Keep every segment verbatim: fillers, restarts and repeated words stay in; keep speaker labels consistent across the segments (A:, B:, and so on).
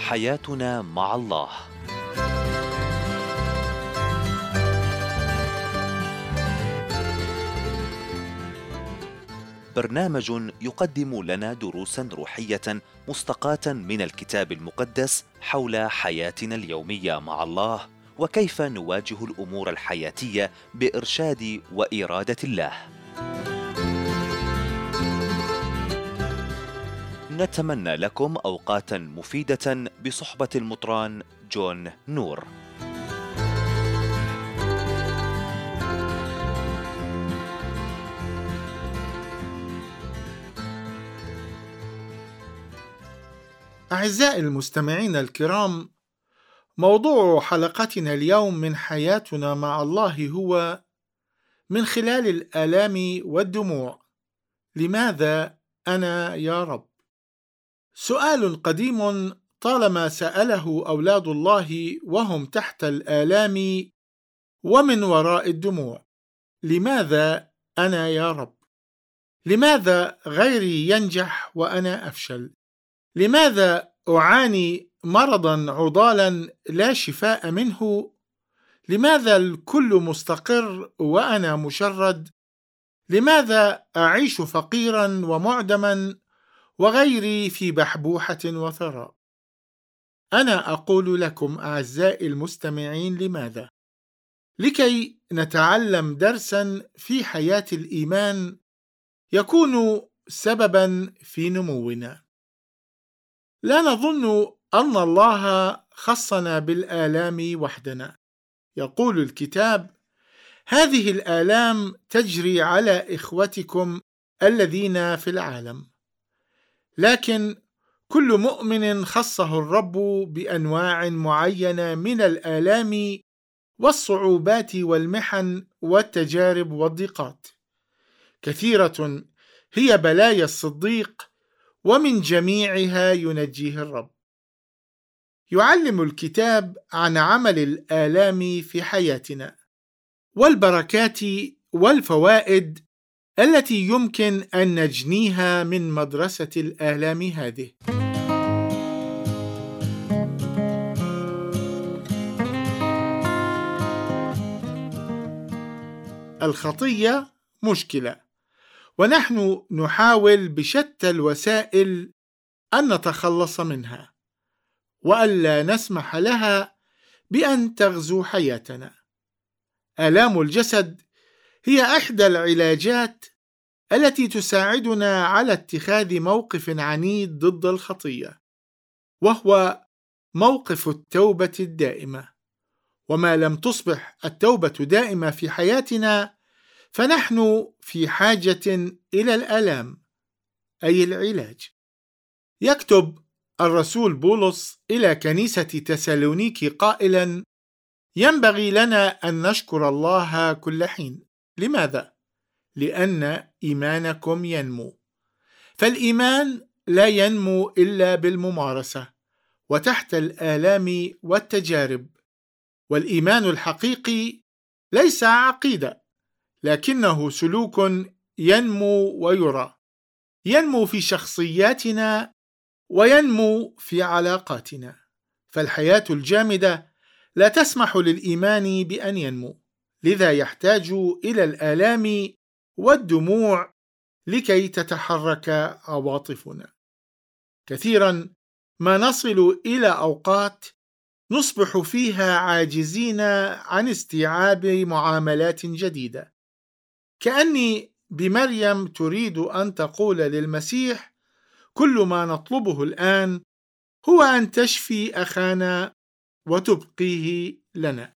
A: حياتنا مع الله. برنامج يقدم لنا دروسا روحية مستقاة من الكتاب المقدس حول حياتنا اليومية مع الله، وكيف نواجه الأمور الحياتية بإرشاد وإرادة الله. نتمنى لكم أوقاتا مفيدة بصحبة المطران جون نور.
B: أعزائي المستمعين الكرام، موضوع حلقتنا اليوم من حياتنا مع الله هو من خلال الآلام والدموع، لماذا أنا يا رب؟ سؤال قديم طالما سأله أولاد الله وهم تحت الآلام ومن وراء الدموع: لماذا أنا يا رب؟ لماذا غيري ينجح وأنا أفشل؟ لماذا أعاني مرضا عضالا لا شفاء منه؟ لماذا الكل مستقر وأنا مشرد؟ لماذا أعيش فقيرا ومعدما وغيري في بحبوحة وثراء؟ أنا أقول لكم أعزائي المستمعين لماذا؟ لكي نتعلم درسا في حياة الإيمان يكون سببا في نمونا. لا نظن أن الله خصنا بالآلام وحدنا. يقول الكتاب: هذه الآلام تجري على إخوتكم الذين في العالم. لكن كل مؤمن خصه الرب بأنواع معينة من الآلام والصعوبات والمحن والتجارب والضيقات. كثيرة هي بلايا الصديق، ومن جميعها ينجيه الرب. يعلم الكتاب عن عمل الآلام في حياتنا والبركات والفوائد التي يمكن أن نجنيها من مدرسة الآلام هذه. الخطية مشكلة، ونحن نحاول بشتى الوسائل أن نتخلص منها وألا نسمح لها بأن تغزو حياتنا. آلام الجسد هي إحدى العلاجات التي تساعدنا على اتخاذ موقف عنيد ضد الخطية، وهو موقف التوبة الدائمة. وما لم تصبح التوبة دائمة في حياتنا فنحن في حاجة إلى الآلام، أي العلاج. يكتب الرسول بولس إلى كنيسة تسالونيكي قائلا: ينبغي لنا أن نشكر الله كل حين. لماذا؟ لأن إيمانكم ينمو. فالإيمان لا ينمو إلا بالممارسة وتحت الآلام والتجارب. والإيمان الحقيقي ليس عقيدة، لكنه سلوك ينمو ويرى، ينمو في شخصياتنا وينمو في علاقاتنا. فالحياة الجامدة لا تسمح للإيمان بأن ينمو، لذا يحتاج إلى الآلام والدموع لكي تتحرك عواطفنا. كثيرا ما نصل إلى أوقات نصبح فيها عاجزين عن استيعاب معاملات جديدة، كأني بمريم تريد أن تقول للمسيح: كل ما نطلبه الآن هو أن تشفي أخانا وتبقيه لنا.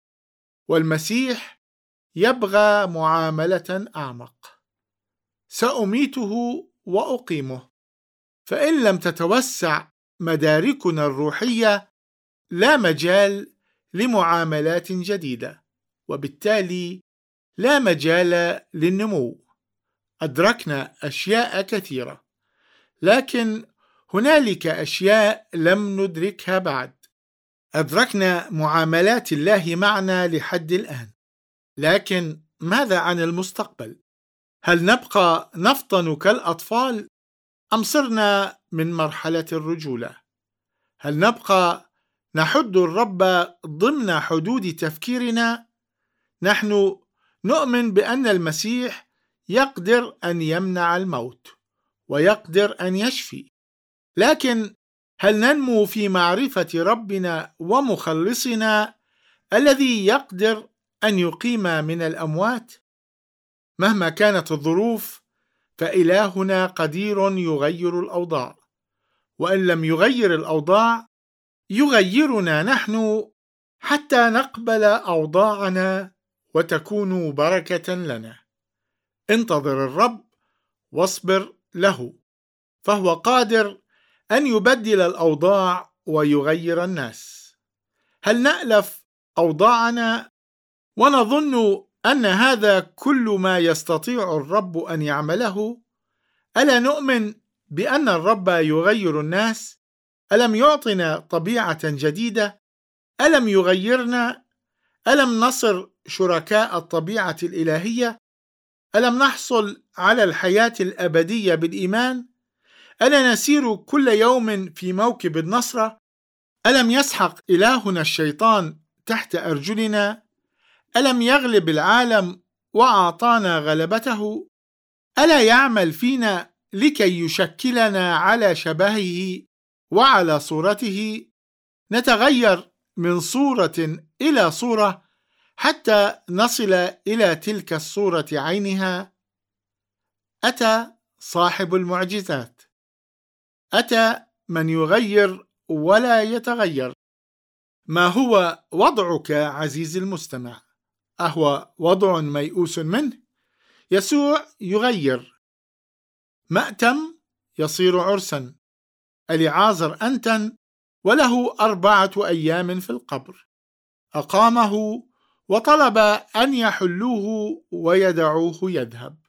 B: والمسيح يبغى معاملة أعمق: سأميته وأقيمه. فإن لم تتوسع مداركنا الروحية لا مجال لمعاملات جديدة، وبالتالي لا مجال للنمو. أدركنا أشياء كثيرة، لكن هنالك أشياء لم ندركها بعد. أدركنا معاملات الله معنا لحد الآن، لكن ماذا عن المستقبل؟ هل نبقى نفطن كالأطفال أم صرنا من مرحلة الرجولة؟ هل نبقى نحد الرب ضمن حدود تفكيرنا؟ نحن نؤمن بأن المسيح يقدر أن يمنع الموت ويقدر أن يشفي، لكن هل ننمو في معرفة ربنا ومخلصنا الذي يقدر أن يقيم من الأموات؟ مهما كانت الظروف فإلهنا قدير يغير الأوضاع، وإن لم يغير الأوضاع يغيرنا نحن حتى نقبل أوضاعنا وتكون بركة لنا. انتظر الرب واصبر له، فهو قادر أن يبدل الأوضاع ويغير الناس. هل نألف أوضاعنا ونظن أن هذا كل ما يستطيع الرب أن يعمله؟ ألا نؤمن بأن الرب يغير الناس؟ ألم يعطنا طبيعة جديدة؟ ألم يغيرنا؟ ألم نصر شركاء الطبيعة الإلهية؟ ألم نحصل على الحياة الأبدية بالإيمان؟ ألا نسير كل يوم في موكب النصرة؟ ألم يسحق إلهنا الشيطان تحت أرجلنا؟ ألم يغلب العالم وأعطانا غلبته؟ ألا يعمل فينا لكي يشكلنا على شبهه وعلى صورته؟ نتغير من صورة إلى صورة حتى نصل إلى تلك الصورة عينها. أتى صاحب المعجزات، أتى من يغير ولا يتغير. ما هو وضعك عزيزي المستمع؟ أهو وضع ميؤوس منه؟ يسوع يغير. مأتم يصير عرسا، اليعازر أنتن وله أربعة أيام في القبر. أقامه وطلب أن يحلوه ويدعوه يذهب.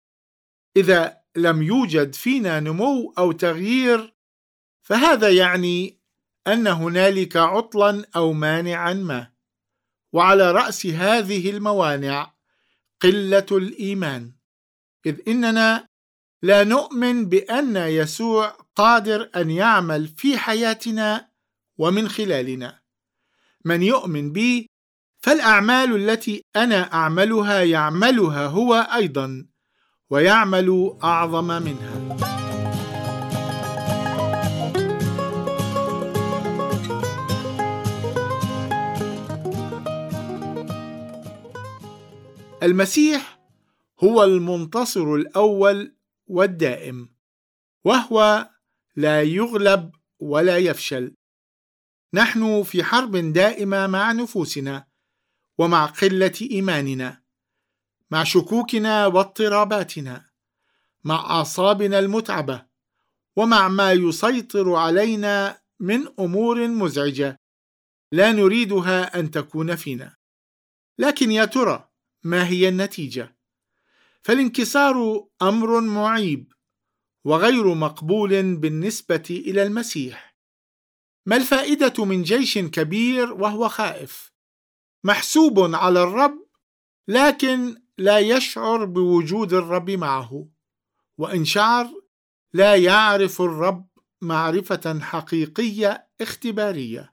B: إذا لم يوجد فينا نمو أو تغيير فهذا يعني أن هنالك عطلا أو مانعا ما، وعلى رأس هذه الموانع قلة الإيمان، إذ إننا لا نؤمن بأن يسوع قادر أن يعمل في حياتنا ومن خلالنا. من يؤمن بي فالأعمال التي أنا أعملها يعملها هو أيضا، ويعمل أعظم منها. المسيح هو المنتصر الأول والدائم، وهو لا يغلب ولا يفشل. نحن في حرب دائمة مع نفوسنا ومع قلة إيماننا، مع شكوكنا واضطراباتنا، مع أعصابنا المتعبة، ومع ما يسيطر علينا من أمور مزعجة لا نريدها أن تكون فينا. لكن يا ترى ما هي النتيجة؟ فالانكسار أمر معيب وغير مقبول بالنسبة إلى المسيح. ما الفائدة من جيش كبير وهو خائف، محسوب على الرب لكن لا يشعر بوجود الرب معه، وإن شعر لا يعرف الرب معرفة حقيقية اختبارية.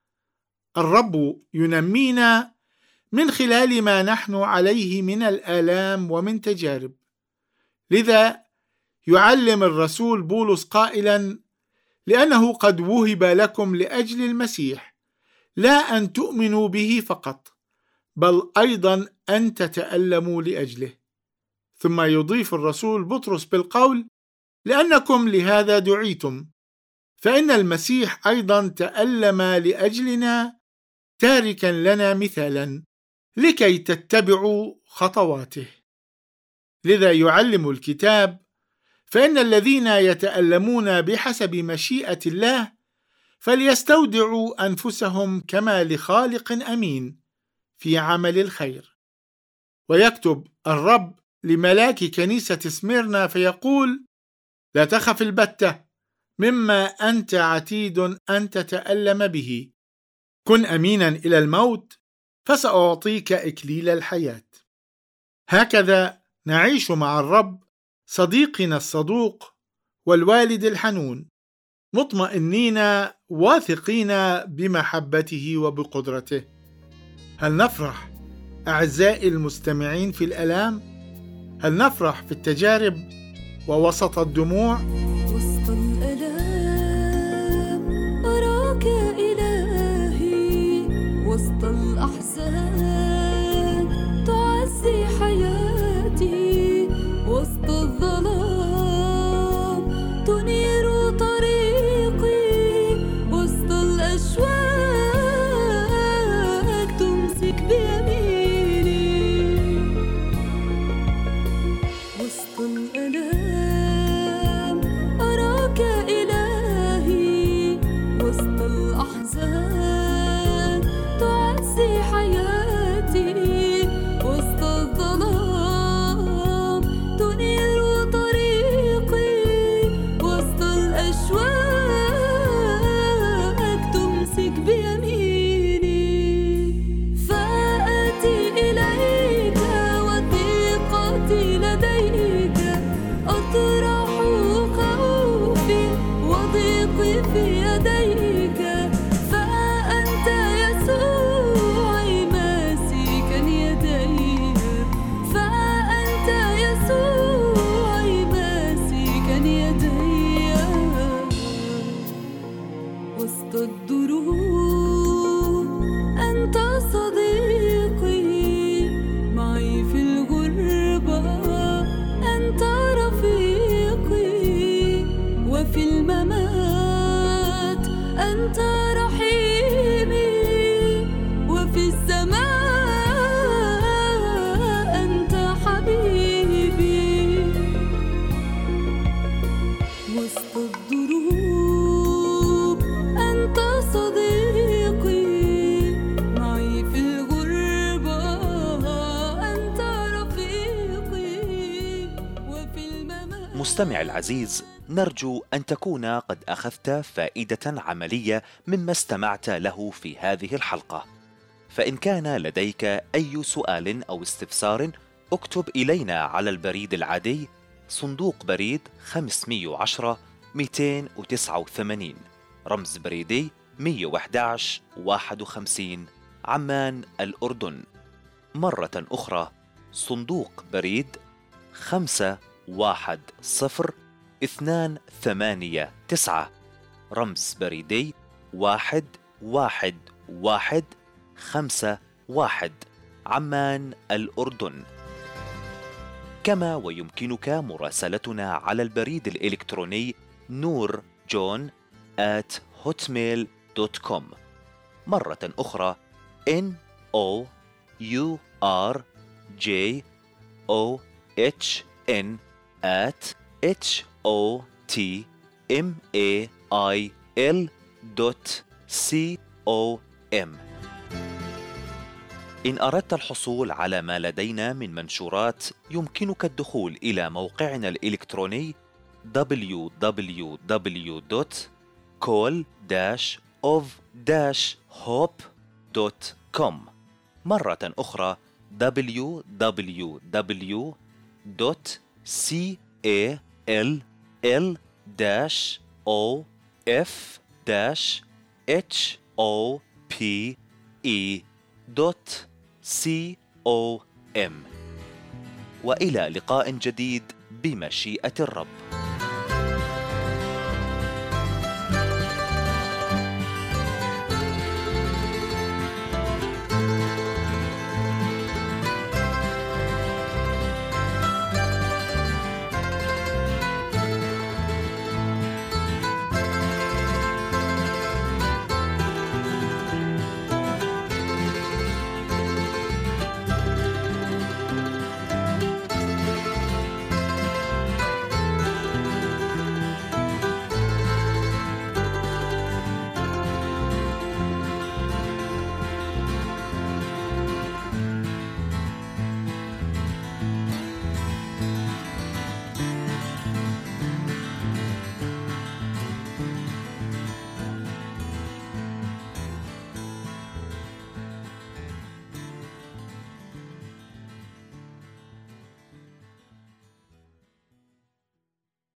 B: الرب ينمينا من خلال ما نحن عليه من الآلام ومن تجارب. لذا يعلم الرسول بولس قائلا: لأنه قد وهب لكم لأجل المسيح لا أن تؤمنوا به فقط، بل أيضا أن تتألموا لأجله. ثم يضيف الرسول بطرس بالقول: لأنكم لهذا دعيتم، فإن المسيح أيضا تألم لأجلنا تاركا لنا مثالا لكي تتبعوا خطواته. لذا يعلم الكتاب: فإن الذين يتألمون بحسب مشيئة الله فليستودعوا أنفسهم كما لخالق أمين في عمل الخير. ويكتب الرب لملاك كنيسة سميرنا فيقول: لا تخف البتة مما أنت عتيد أن تتألم به، كن أمينا إلى الموت فسأعطيك إكليل الحياة. هكذا نعيش مع الرب صديقنا الصدوق والوالد الحنون، مطمئنين واثقين بمحبته وبقدرته. هل نفرح أعزائي المستمعين في الآلام؟ هل نفرح في التجارب ووسط الدموع؟
C: وسط الآلام أراك إلهي، وسط الأحزان تعزي حياتي، وسط الظلام تنير طريقي، وسط الأشواك تمسك بيميني. وسط الآلام أراك إلهي، وسط الأحزان تعزي حياتي، وسط الظلام تنير طريقي، وسط الأشواك تمسك بيميني. فآتي إليك وثيقتي لديك، أطرح خوفي وضيقي في يديك، فأنت يسوعي ماسكا يدي، فأنت يسوعي ماسكا يدي. وسط الدروب أنت صديقي، معي في الغربة أنت رفيقي، وفي الممات أنت رحيمي، وفي السماء أنت حبيبي. وسط الدروب أنت صديقي، معي في الغربة أنت رفيقي، وفي الممات.
A: مستمع العزيز، نرجو أن تكون قد أخذت فائدة عملية مما استمعت له في هذه الحلقة. فإن كان لديك أي سؤال أو استفسار، اكتب إلينا على البريد العادي صندوق بريد خمسمئة وعشرة مئتين وتسعة وثمانين، رمز بريدي مئة وأحد عشر واحد وخمسين، عمان الأردن. مرة أخرى، صندوق بريد خمسة واحد صفر اثنان ثمانية تسعة، رمز بريدي واحد واحد واحد خمسة واحد، عمان الأردن. كما ويمكنك مراسلتنا على البريد الإلكتروني نور جون آت هوتميل دوت كوم. مرة أخرى N O U R J O H N at H O T M A I L دوت C O M. إن أردت الحصول على ما لدينا من منشورات، يمكنك الدخول إلى موقعنا الإلكتروني دبليو دبليو دبليو دوت كول داش أوف داش هوب دوت كوم. مرة أخرى دبليو دبليو دبليو دوت كول داش أو إف داش إتش أو بي إي دوت سي أو إم. وإلى لقاء جديد بمشيئة الرب.